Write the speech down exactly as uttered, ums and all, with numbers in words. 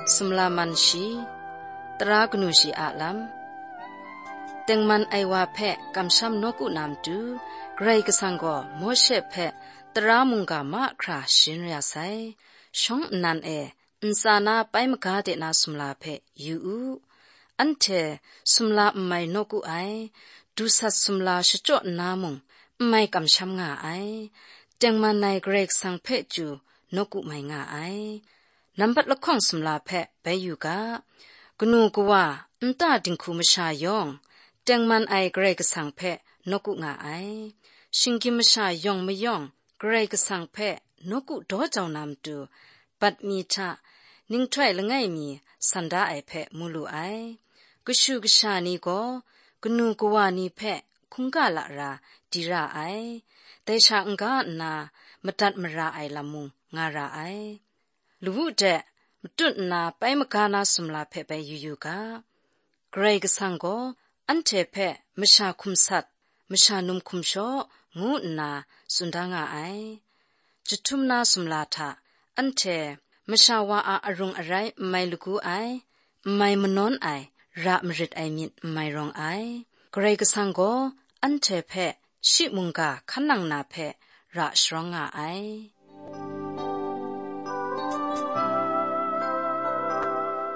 สมลามันชีตรากนุชีอาลัมเต็งมันไอวาเพะกำช้ำนกุนามดูไกรกสังก็โมเชเพะตรามุงกามะคราชินยาไซช่องนันเออินสานาไปมกาเดนาสมลาเพะยูอูอันเทสมลาไม่นกุไอดูสัตสมลาชจดนามุงไม่กำช้ำงาไอเต็งมันในเกรกสังเพะจูนกุไม่งาไอนับบัดละข้องสมลาเพะไปอยู่กะกนูกว่าอันตาดิงคูมชายองเต็งมันไอเกรกสังเพะนกุงาไอชิงกิมชายองไม่ยองเกรกสังเพะนกุดอเจ้านามตูปัดมีทะนิ่งถ้วยละไงมีสันดาไอเพะมูลูไอกชูกชานีก็กนูกว่านีเพะคุงกะละราดีราไอแต่ชาองกาหนามตัดมราไอละมุงงาราไอลูบุเดะมตุนนาไปมกานาสมลาเพะไปยูยูกาเกรกสังก็อันเทเพะมชาคุมสัตมชานุมคุมโชงูนาสุนดางาไอจุทุมนาสมลาทะอันเทมชาวาอาอรุงอะไรไม่ลุกูไอไม่มนอนไอระมริดไอมิดไม่รองไอเกรกสังก็อันเทเพะชิมุงกาขันนังนาเพะระสรองาไอ